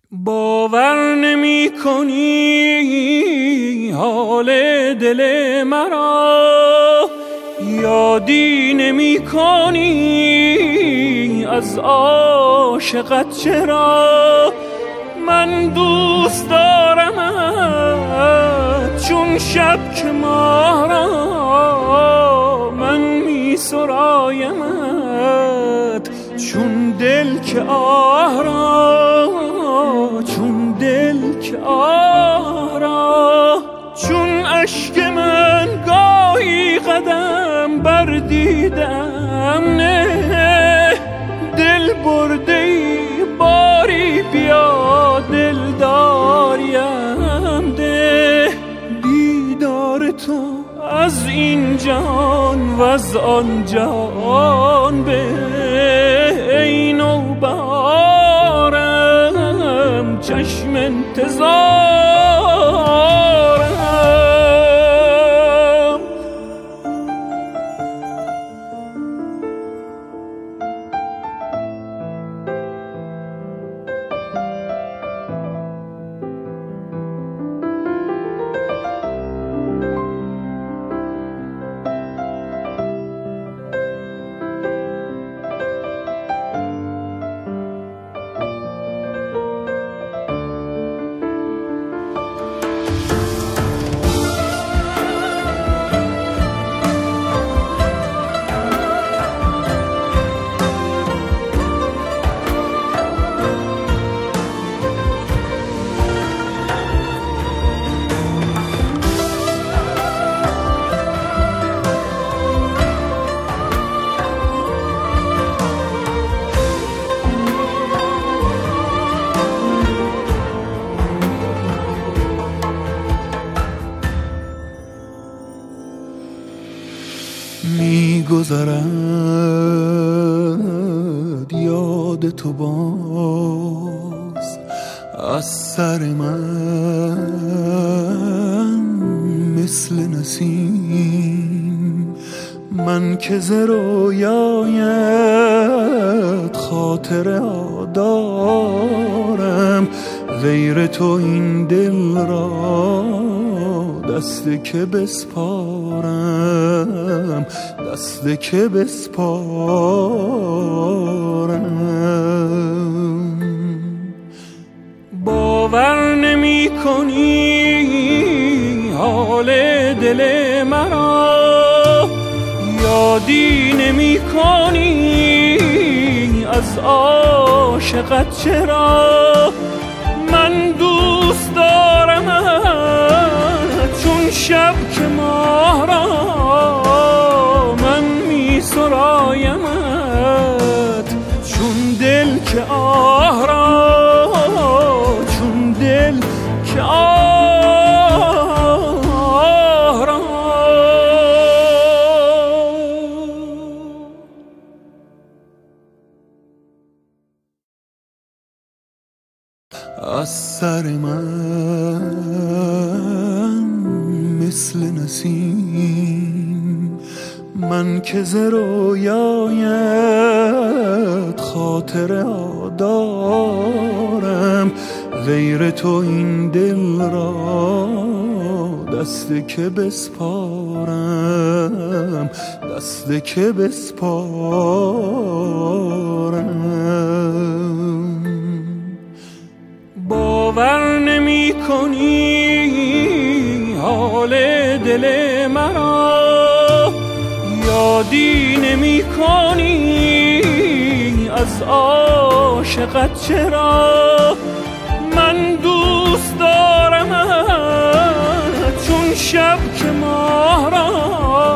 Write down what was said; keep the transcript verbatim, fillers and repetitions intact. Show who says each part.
Speaker 1: باور نمی کنی حال دل مرا، یادی نمی کنی از عاشقت چرا. من دوست دارمت چون شب که ماه را، من می سرایمت چون دل که آه را، چون دل که آه را. چون اشک من گاهی قدم بر دیدم نه، دل برده ای باری بیا دل داریم ده. دیدار تو از این جهان و از آن جهان به ای نوبهارم چشم انتظارم.
Speaker 2: می گذرد یاد تو باز از سر من مثل نسیم. من که ز رویایت خاطره دارم، غیر تو این دل را دست که بسپارم، دست که بسپارم.
Speaker 1: باور نمی کنی حال دل مرا، یادی نمی کنی از عاشقت چرا. من دوست دارمت چون شب که ماه را، من می سرایمت چون دل که آه را، چون دل که آه را.
Speaker 2: از سر من مثل نسیم. من که ز رویایت خاطره دارم، غیر تو این دل را دست که بسپارم، دست که بسپارم.
Speaker 1: باور نمی کنی حال دل مرا، یادی نمی کنی از عاشقت چرا. من دوست دارمت چون شب که ماه را،